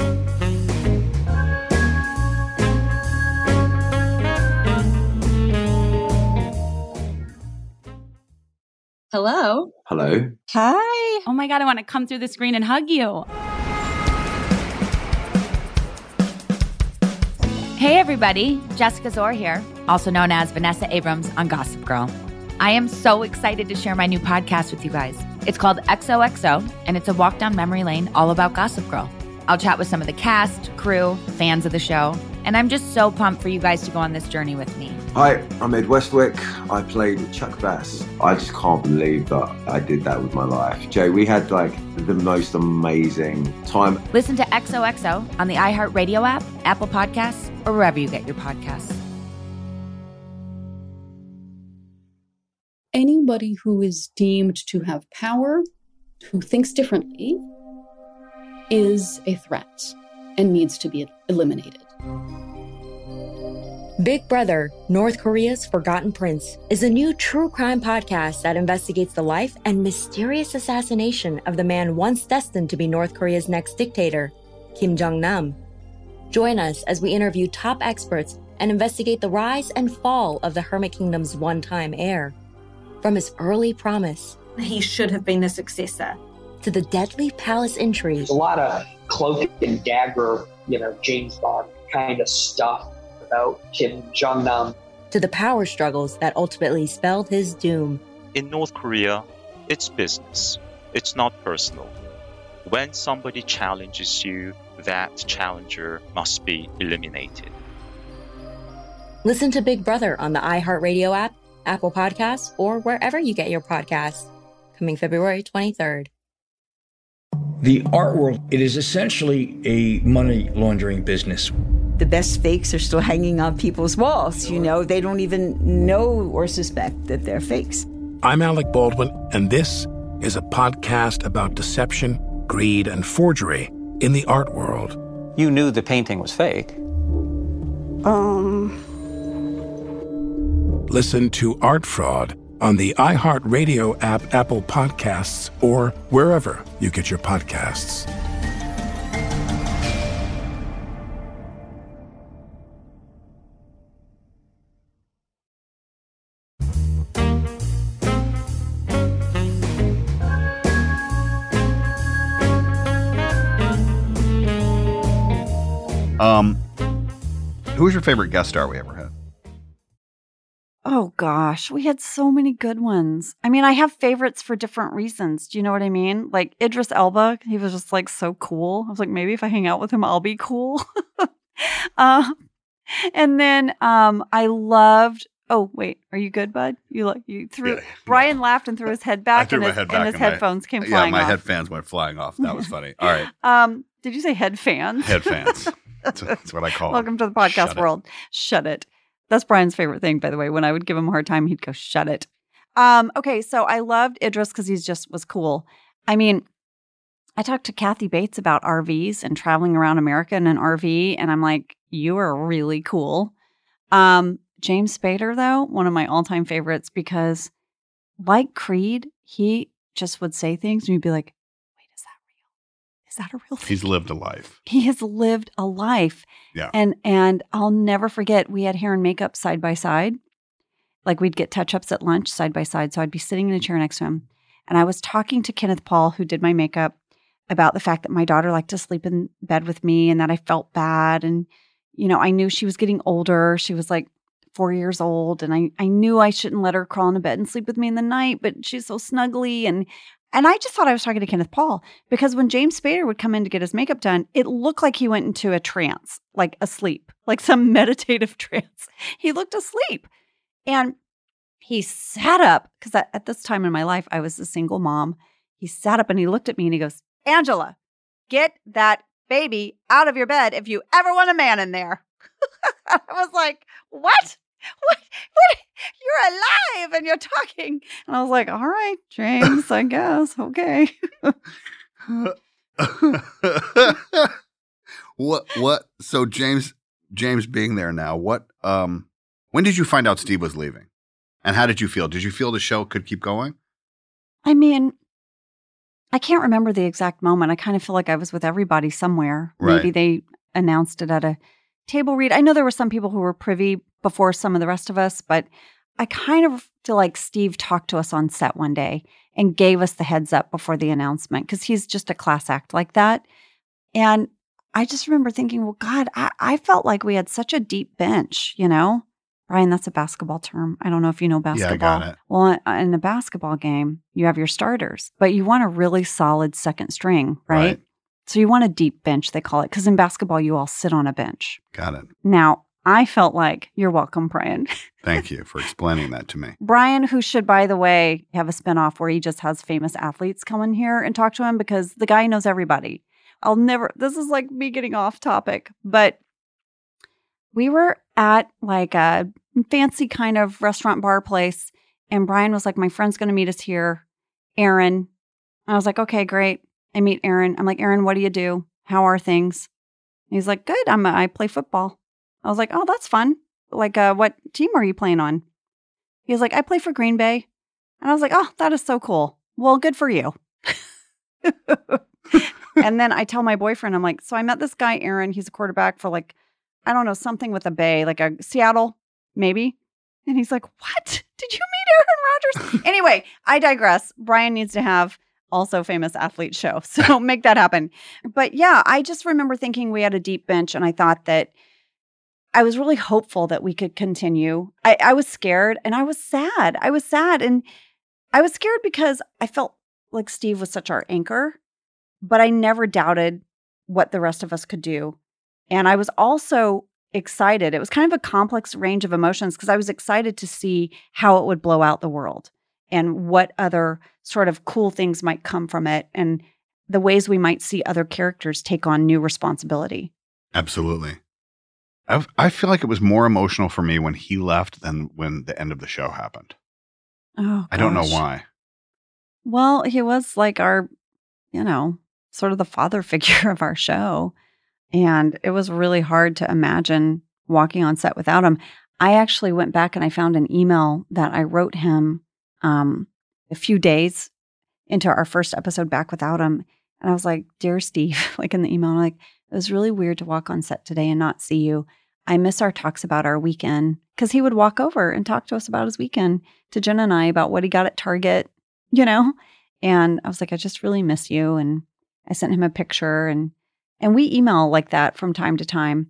Speaker 8: Hello.
Speaker 10: Hello.
Speaker 8: Hi.
Speaker 11: Oh my God, I want to come through the screen and hug you. Hey everybody, Jessica Zor here, also known as Vanessa Abrams on Gossip Girl. I am so excited to share my new podcast with you guys. It's called XOXO, and it's a walk down memory lane all about Gossip Girl. I'll chat with some of the cast, crew, fans of the show, and I'm just so pumped for you guys to go on this journey with me.
Speaker 10: Hi, I'm Ed Westwick. I played Chuck Bass. I just can't believe that I did that with my life. Jay, we had the most amazing time.
Speaker 11: Listen to XOXO on the iHeartRadio app, Apple Podcasts, or wherever you get your podcasts.
Speaker 14: Anybody who is deemed to have power, who thinks differently, is a threat and needs to be eliminated.
Speaker 16: Big Brother, North Korea's Forgotten Prince, is a new true crime podcast that investigates the life and mysterious assassination of the man once destined to be North Korea's next dictator, Kim Jong-nam. Join us as we interview top experts and investigate the rise and fall of the Hermit Kingdom's one-time heir. From his early promise,
Speaker 17: he should have been the successor,
Speaker 16: to the deadly palace intrigue.
Speaker 27: There's a lot of cloak and dagger, James Bond kind of stuff about Kim Jong-nam.
Speaker 16: To the power struggles that ultimately spelled his doom.
Speaker 28: In North Korea, it's business. It's not personal. When somebody challenges you, that challenger must be eliminated.
Speaker 16: Listen to Big Brother on the iHeartRadio app, Apple Podcasts, or wherever you get your podcasts. Coming February 23rd.
Speaker 29: The art world, it is essentially a money laundering business.
Speaker 30: The best fakes are still hanging on people's walls. They don't even know or suspect that they're fakes.
Speaker 31: I'm Alec Baldwin, and this is a podcast about deception, greed, and forgery in the art world.
Speaker 32: You knew the painting was fake.
Speaker 31: Listen to Art Fraud on the iHeartRadio app, Apple Podcasts, or wherever you get your podcasts.
Speaker 13: Who was your favorite guest star we ever had?
Speaker 12: Oh gosh, we had so many good ones. I mean, I have favorites for different reasons. Do you know what I mean? Like Idris Elba, he was just like so cool. I was like, maybe if I hang out with him, I'll be cool. And then I loved. Oh wait, are you good, bud? You threw.
Speaker 13: Yeah,
Speaker 12: Brian laughed and threw his head back,
Speaker 13: I threw
Speaker 12: and
Speaker 13: my
Speaker 12: his,
Speaker 13: head back
Speaker 12: and his headphones came flying
Speaker 13: my
Speaker 12: off.
Speaker 13: headphones went flying off. That was funny. All right.
Speaker 12: Did you say head fans?
Speaker 13: Head fans. That's what I call
Speaker 12: Welcome
Speaker 13: them.
Speaker 12: to the podcast
Speaker 13: Shut
Speaker 12: world. Shut it. That's Brian's favorite thing, by the way. When I would give him a hard time, he'd go, shut it. Okay, so I loved Idris because he just was cool. I mean, I talked to Kathy Bates about RVs and traveling around America in an RV, and I'm like, you are really cool. James Spader, though, one of my all-time favorites, because like Creed, he just would say things and you'd be like, wait, is that real? Is that a real thing?
Speaker 13: He's lived a life.
Speaker 12: He has lived a life.
Speaker 13: Yeah.
Speaker 12: And I'll never forget, we had hair and makeup side by side. Like we'd get touch-ups at lunch side by side. So I'd be sitting in a chair next to him. And I was talking to Kenneth Paul, who did my makeup, about the fact that my daughter liked to sleep in bed with me and that I felt bad. And, you know, I knew she was getting older. She was like 4 years old. And I knew I shouldn't let her crawl into bed and sleep with me in the night, but she's so snuggly. And I just thought I was talking to Kenneth Paul because when James Spader would come in to get his makeup done, it looked like he went into a trance, like asleep, like some meditative trance. He looked asleep. And he sat up because at this time in my life, I was a single mom. He sat up and he looked at me and he goes, Angela, get that baby out of your bed if you ever want a man in there. I was like, what? What? You're alive and you're talking. And I was like, all right, James, I guess. Okay.
Speaker 13: What? So James being there now, when did you find out Steve was leaving? And how did you feel? Did you feel the show could keep going?
Speaker 12: I mean, I can't remember the exact moment. I kind of feel like I was with everybody somewhere.
Speaker 13: Right.
Speaker 12: Maybe they announced it at a table read. I know there were some people who were privy before some of the rest of us, but I kind of feel like Steve talked to us on set one day and gave us the heads up before the announcement because he's just a class act like that. And I just remember thinking, well, God, I felt like we had such a deep bench, you know? Brian, that's a basketball term. I don't know if you know basketball.
Speaker 13: Yeah, I got it.
Speaker 12: Well, in a basketball game, you have your starters, but you want a really solid second string, right? So you want a deep bench, they call it, because in basketball, you all sit on a bench.
Speaker 13: Got it.
Speaker 12: Now, I felt like, you're welcome, Brian.
Speaker 13: Thank you for explaining that to me.
Speaker 12: Brian, who should, by the way, have a spinoff where he just has famous athletes come in here and talk to him because the guy knows everybody. This is like me getting off topic, but we were at like a fancy kind of restaurant bar place. And Brian was like, my friend's going to meet us here, Aaron. I was like, okay, great. I meet Aaron. I'm like, Aaron, what do you do? How are things? And he's like, good. I play football. I was like, oh, that's fun. Like, what team are you playing on? He was like, I play for Green Bay. And I was like, oh, that is so cool. Well, good for you. And then I tell my boyfriend, I'm like, so I met this guy, Aaron. He's a quarterback for like, I don't know, something with a Bay, like a Seattle, maybe. And he's like, what? Did you meet Aaron Rodgers? Anyway, I digress. Brian needs to have also famous athlete show. So make that happen. But yeah, I just remember thinking we had a deep bench and I thought that I was really hopeful that we could continue. I was scared and I was sad. And I was scared because I felt like Steve was such our anchor, but I never doubted what the rest of us could do. And I was also excited. It was kind of a complex range of emotions because I was excited to see how it would blow out the world and what other sort of cool things might come from it and the ways we might see other characters take on new responsibility.
Speaker 13: Absolutely. I feel like it was more emotional for me when he left than when the end of the show happened.
Speaker 12: Oh, gosh.
Speaker 13: I don't know why.
Speaker 12: Well, he was like our, sort of the father figure of our show. And it was really hard to imagine walking on set without him. I actually went back and I found an email that I wrote him a few days into our first episode back without him. And I was like, dear Steve, like in the email, I'm like, it was really weird to walk on set today and not see you. I miss our talks about our weekend. Because he would walk over and talk to us about his weekend, to Jen and I, about what he got at Target, And I was like, I just really miss you. And I sent him a picture and we email like that from time to time.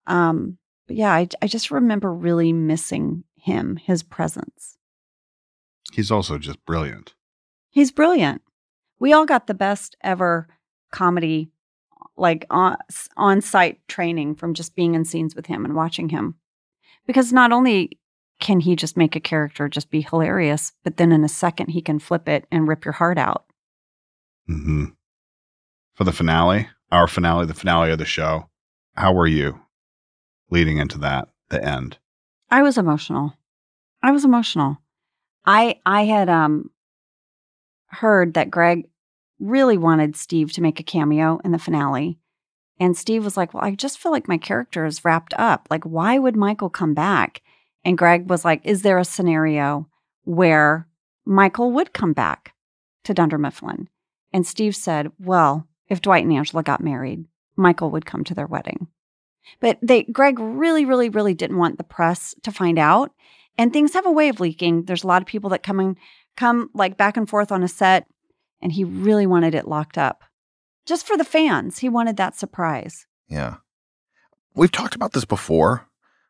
Speaker 12: But yeah, I just remember really missing him, his presence.
Speaker 13: He's also just brilliant.
Speaker 12: He's brilliant. We all got the best ever comedy, like on-site training from just being in scenes with him and watching him. Because not only can he just make a character just be hilarious, but then in a second he can flip it and rip your heart out.
Speaker 13: Mm-hmm. For the finale, the finale of the show, how were you leading into that, the end?
Speaker 12: I was emotional. I had heard that Greg really wanted Steve to make a cameo in the finale. And Steve was like, well, I just feel like my character is wrapped up. Like, why would Michael come back? And Greg was like, is there a scenario where Michael would come back to Dunder Mifflin? And Steve said, well, if Dwight and Angela got married, Michael would come to their wedding. But Greg really, really, really didn't want the press to find out. And things have a way of leaking. There's a lot of people that come like back and forth on a set. And he really wanted it locked up. Just for the fans. He wanted that surprise.
Speaker 2: Yeah. We've talked about this before.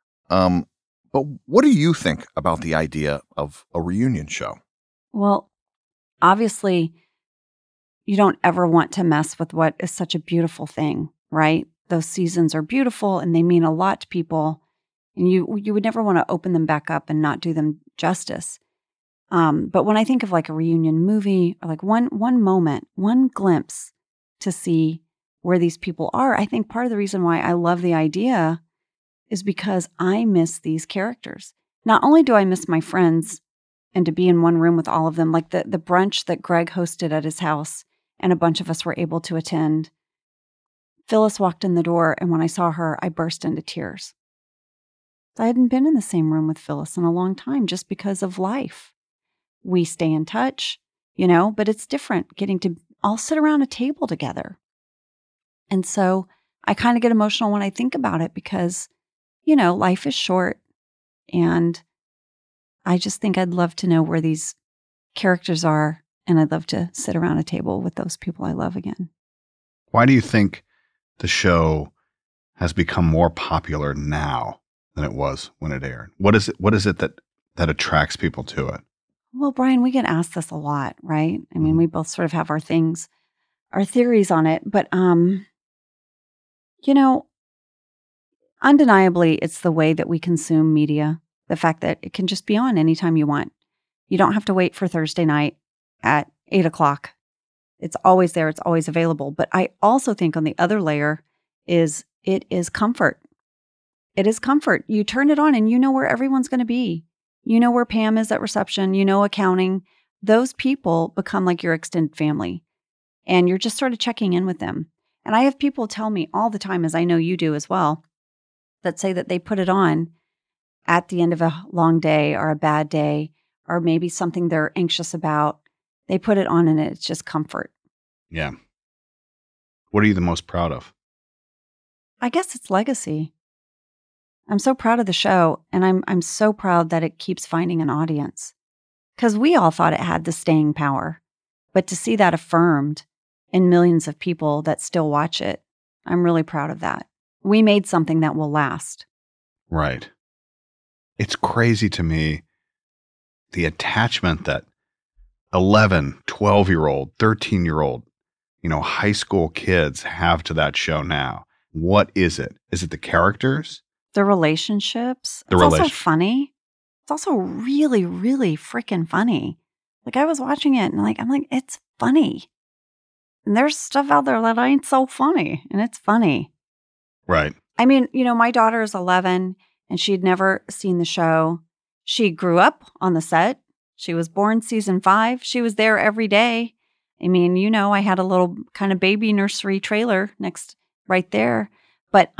Speaker 2: But what do you think about the idea of a reunion show?
Speaker 12: Well, obviously, you don't ever want to mess with what is such a beautiful thing, right? Those seasons are beautiful and they mean a lot to people. And you would never want to open them back up and not do them justice. But when I think of like a reunion movie or like one moment, one glimpse to see where these people are, I think part of the reason why I love the idea is because I miss these characters. Not only do I miss my friends and to be in one room with all of them, like the brunch that Greg hosted at his house and a bunch of us were able to attend. Phyllis walked in the door and when I saw her, I burst into tears. I hadn't been in the same room with Phyllis in a long time just because of life. We stay in touch, but it's different getting to all sit around a table together. And so I kind of get emotional when I think about it because, life is short. And I just think I'd love to know where these characters are. And I'd love to sit around a table with those people I love again.
Speaker 13: Why do you think the show has become more popular now than it was when it aired? What is it that attracts people to it?
Speaker 12: Well, Brian, we get asked this a lot, right? I mean, we both sort of have our theories on it, but, undeniably, it's the way that we consume media. The fact that it can just be on anytime you want. You don't have to wait for Thursday night at 8:00. It's always there. It's always available. But I also think on the other layer is it is comfort. It is comfort. You turn it on and you know where everyone's going to be. You know where Pam is at reception, accounting. Those people become like your extended family. And you're just sort of checking in with them. And I have people tell me all the time, as I know you do as well, that say that they put it on at the end of a long day or a bad day, or maybe something they're anxious about. They put it on and it's just comfort.
Speaker 13: Yeah. What are you the most proud of?
Speaker 12: I guess it's legacy. I'm so proud of the show, and I'm so proud that it keeps finding an audience. Because we all thought it had the staying power. But to see that affirmed in millions of people that still watch it, I'm really proud of that. We made something that will last.
Speaker 13: Right. It's crazy to me, the attachment that 11, 12-year-old, 13-year-old, high school kids have to that show now. What is it? Is it the characters?
Speaker 12: The relationships. It's also funny. It's also really, really freaking funny. Like I was watching it and I'm like, it's funny. And there's stuff out there that ain't so funny. And it's funny.
Speaker 13: Right.
Speaker 12: I mean, my daughter is 11 and she'd never seen the show. She grew up on the set. She was born season 5. She was there every day. I mean, I had a little kind of baby nursery trailer right there. But,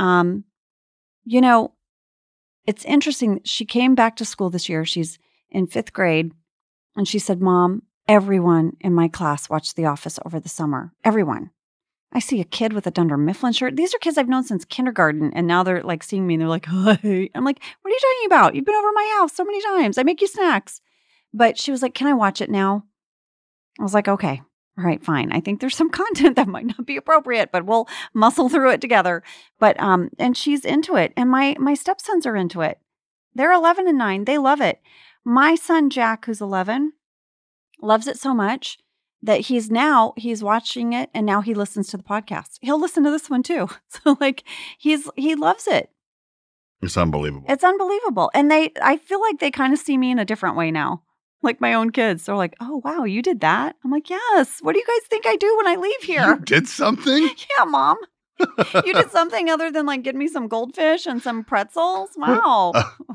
Speaker 12: it's interesting. She came back to school this year. She's in 5th grade. And she said, Mom, everyone in my class watched The Office over the summer. Everyone. I see a kid with a Dunder Mifflin shirt. These are kids I've known since kindergarten. And now they're like seeing me and they're like, hi. I'm like, what are you talking about? You've been over my house so many times. I make you snacks. But she was like, can I watch it now? I was like, okay. All right, fine. I think there's some content that might not be appropriate, but we'll muscle through it together. But and she's into it, and my stepsons are into it. They're 11 and 9. They love it. My son Jack, who's 11, loves it so much that he's watching it, and now he listens to the podcast. He'll listen to this one too. So like he loves it.
Speaker 13: It's unbelievable.
Speaker 12: It's unbelievable. And I feel like they kind of see me in a different way now. Like my own kids. They're like, oh, wow, you did that? I'm like, yes. What do you guys think I do when I leave here?
Speaker 13: You did something?
Speaker 12: Yeah, Mom. You did something other than like get me some goldfish and some pretzels? Wow.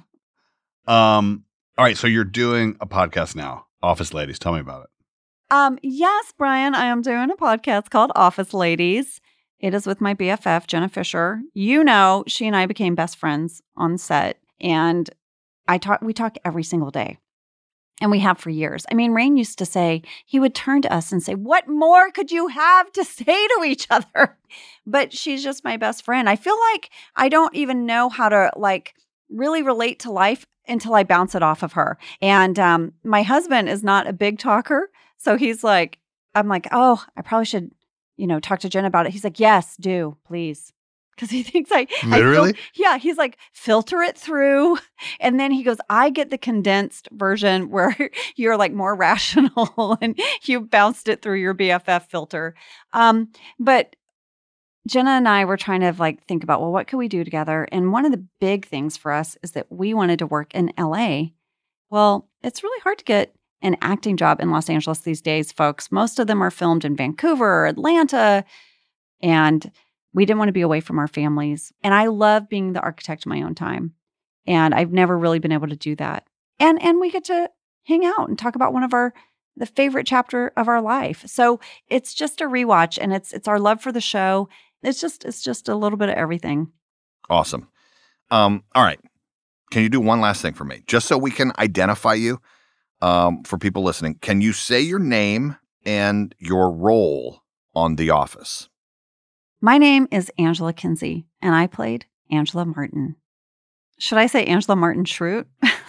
Speaker 13: All right. So you're doing a podcast now. Office Ladies. Tell me about it.
Speaker 12: Yes, Brian, I am doing a podcast called Office Ladies. It is with my BFF, Jenna Fisher. You know, she and I became best friends on set, and we talk every single day. And we have for years. I mean, Rainn used to say, he would turn to us and say, what more could you have to say to each other? But she's just my best friend. I feel like I don't even know how to like really relate to life until I bounce it off of her. And my husband is not a big talker. So he's like, I'm like, oh, I probably should, talk to Jen about it. He's like, yes, do, please. Because he thinks
Speaker 13: Literally?
Speaker 12: He's like, filter it through. And then he goes, I get the condensed version where you're like more rational and you bounced it through your BFF filter. But Jenna and I were trying to like think about, well, what could we do together? And one of the big things for us is that we wanted to work in LA. Well, it's really hard to get an acting job in Los Angeles these days, folks. Most of them are filmed in Vancouver or Atlanta. And we didn't want to be away from our families. And I love being the architect of my own time. And I've never really been able to do that. And we get to hang out and talk about one of the favorite chapter of our life. So it's just a rewatch, and it's our love for the show. It's just a little bit of everything.
Speaker 2: Awesome. All right. Can you do one last thing for me? Just so we can identify you for people listening. Can you say your name and your role on The Office?
Speaker 12: My name is Angela Kinsey, and I played Angela Martin. Should I say Angela Martin Schrute?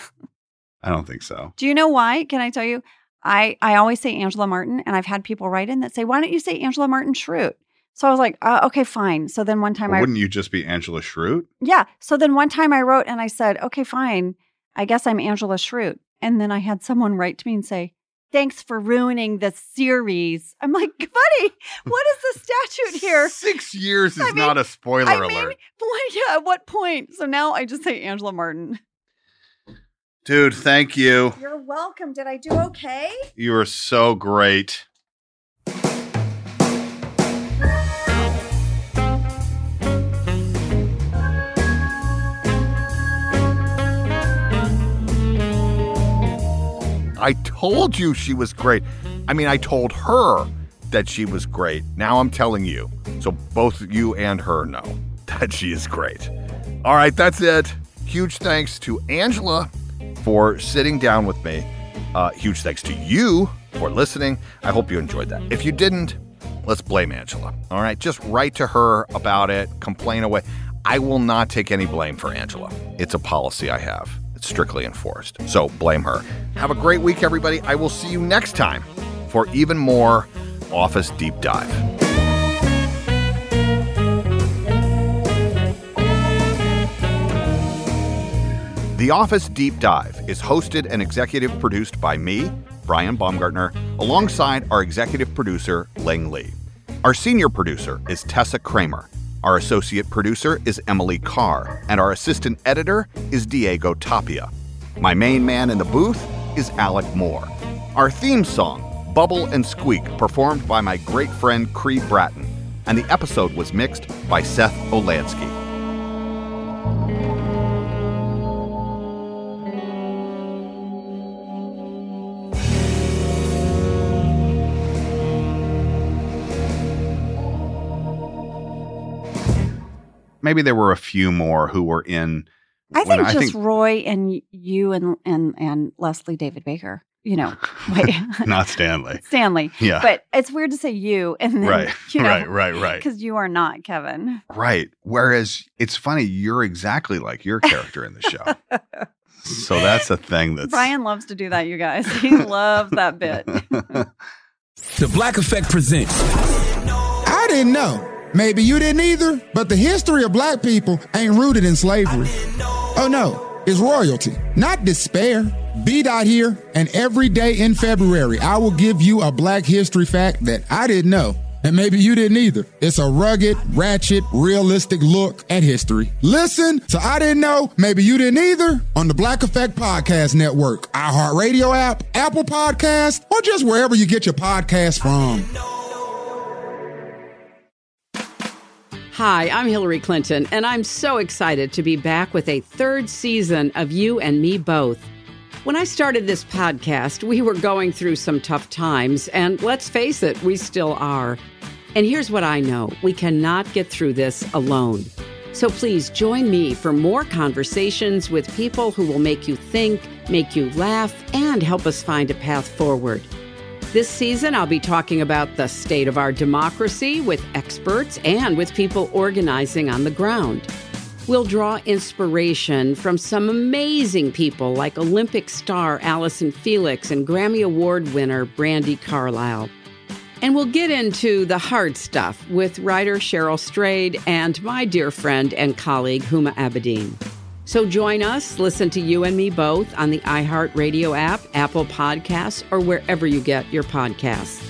Speaker 13: I don't think so.
Speaker 12: Do you know why? Can I tell you? I always say Angela Martin, and I've had people write in that say, why don't you say Angela Martin Schrute? So I was like, okay, fine. So then one time
Speaker 13: wouldn't you just be Angela Schrute?
Speaker 12: Yeah. So then one time I wrote and I said, okay, fine. I guess I'm Angela Schrute. And then I had someone write to me and say, thanks for ruining the series. I'm like, buddy, what is the statute here?
Speaker 13: 6 years is not a spoiler alert.
Speaker 12: Yeah, at what point? So now I just say Angela Martin.
Speaker 13: Dude, thank you.
Speaker 12: You're welcome. Did I do okay?
Speaker 13: You are so great.
Speaker 2: I told you she was great. I mean, I told her that she was great. Now I'm telling you. So both you and her know that she is great. All right, that's it. Huge thanks to Angela for sitting down with me. Huge thanks to you for listening. I hope you enjoyed that. If you didn't, let's blame Angela. All right, just write to her about it, complain away. I will not take any blame for Angela. It's a policy I have. It's strictly enforced. So blame her. Have a great week, everybody. I will see you next time for even more Office Deep Dive. The Office Deep Dive is hosted and executive produced by me, Brian Baumgartner, alongside our executive producer, Ling Lee. Our senior producer is Tessa Kramer. Our associate producer is Emily Carr, and our assistant editor is Diego Tapia. My main man in the booth is Alec Moore. Our theme song, Bubble and Squeak, performed by my great friend Cree Bratton, and the episode was mixed by Seth Olansky.
Speaker 13: Maybe there were a few more who were in.
Speaker 12: I think Roy and you and Leslie David Baker. Wait.
Speaker 13: Not Stanley.
Speaker 12: Stanley.
Speaker 13: Yeah.
Speaker 12: But it's weird to say you and then
Speaker 13: right.
Speaker 12: Because you are not Kevin.
Speaker 13: Right. Whereas it's funny, you're exactly like your character in the show. So that's a thing that's.
Speaker 12: Brian loves to do that, you guys. He loves that bit.
Speaker 31: The Black Effect presents.
Speaker 3: I didn't know. Maybe you didn't either, but the history of black people ain't rooted in slavery. Oh no, it's royalty, not despair. B-Dot here, and every day in February, I will give you a black history fact that I didn't know. And maybe you didn't either. It's a rugged, ratchet, realistic look at history. Listen to I Didn't Know, Maybe You Didn't Either on the Black Effect Podcast Network, iHeartRadio app, Apple Podcasts, or just wherever you get your podcasts from.
Speaker 4: Hi, I'm Hillary Clinton, and I'm so excited to be back with a third season of You and Me Both. When I started this podcast, we were going through some tough times, and let's face it, we still are. And here's what I know. We cannot get through this alone. So please join me for more conversations with people who will make you think, make you laugh, and help us find a path forward. This season, I'll be talking about the state of our democracy with experts and with people organizing on the ground. We'll draw inspiration from some amazing people like Olympic star Allison Felix and Grammy Award winner Brandi Carlile. And we'll get into the hard stuff with writer Cheryl Strayed and my dear friend and colleague Huma Abedin. So join us, listen to You and Me Both on the iHeartRadio app, Apple Podcasts, or wherever you get your podcasts.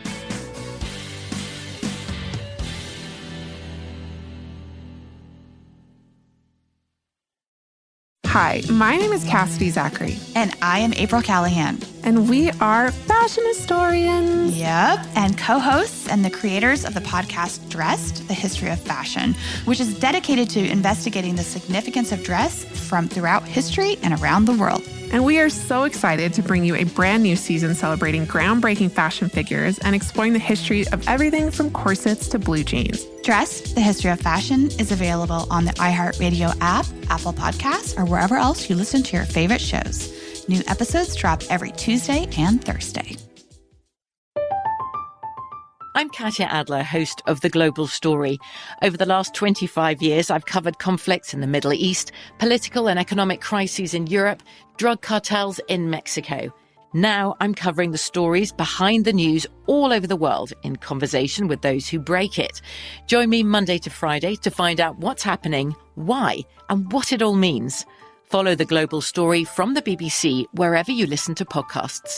Speaker 5: Hi, my name is Cassidy Zachary.
Speaker 9: And I am April Callahan.
Speaker 5: And we are fashion historians.
Speaker 9: Yep, and co-hosts and the creators of the podcast Dressed, The History of Fashion, which is dedicated to investigating the significance of dress from throughout history and around the world.
Speaker 5: And we are so excited to bring you a brand new season celebrating groundbreaking fashion figures and exploring the history of everything from corsets to blue jeans.
Speaker 9: Dressed, The History of Fashion is available on the iHeartRadio app, Apple Podcasts, or wherever else you listen to your favorite shows. New episodes drop every Tuesday and Thursday.
Speaker 15: I'm Katya Adler, host of The Global Story. Over the last 25 years, I've covered conflicts in the Middle East, political and economic crises in Europe, drug cartels in Mexico. Now I'm covering the stories behind the news all over the world in conversation with those who break it. Join me Monday to Friday to find out what's happening, why, and what it all means. Follow The Global Story from the BBC wherever you listen to podcasts.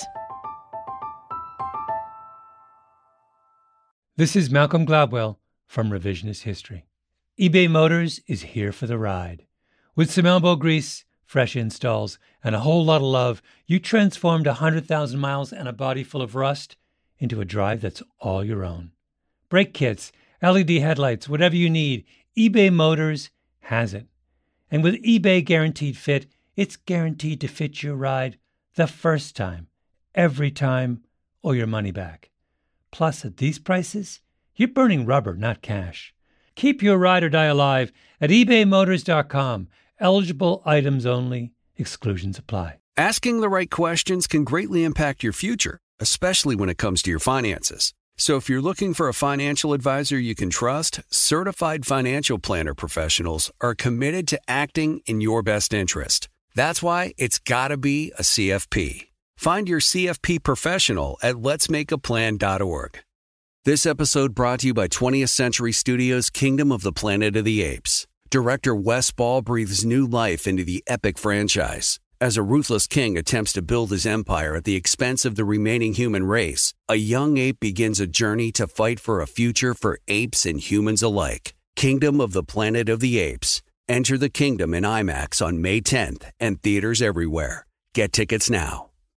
Speaker 18: This is Malcolm Gladwell from Revisionist History. eBay Motors is here for the ride. With some elbow grease, fresh installs, and a whole lot of love, you transformed 100,000 miles and a body full of rust into a drive that's all your own. Brake kits, LED headlights, whatever you need, eBay Motors has it. And with eBay Guaranteed Fit, it's guaranteed to fit your ride the first time, every time, or your money back. Plus, at these prices, you're burning rubber, not cash. Keep your ride or die alive at ebaymotors.com. Eligible items only. Exclusions apply.
Speaker 19: Asking the right questions can greatly impact your future, especially when it comes to your finances. So if you're looking for a financial advisor you can trust, certified financial planner professionals are committed to acting in your best interest. That's why it's got to be a CFP. Find your CFP professional at letsmakeaplan.org. This episode brought to you by 20th Century Studios' Kingdom of the Planet of the Apes. Director Wes Ball breathes new life into the epic franchise. As a ruthless king attempts to build his empire at the expense of the remaining human race, a young ape begins a journey to fight for a future for apes and humans alike. Kingdom of the Planet of the Apes. Enter the kingdom in IMAX on May 10th and theaters everywhere. Get tickets now.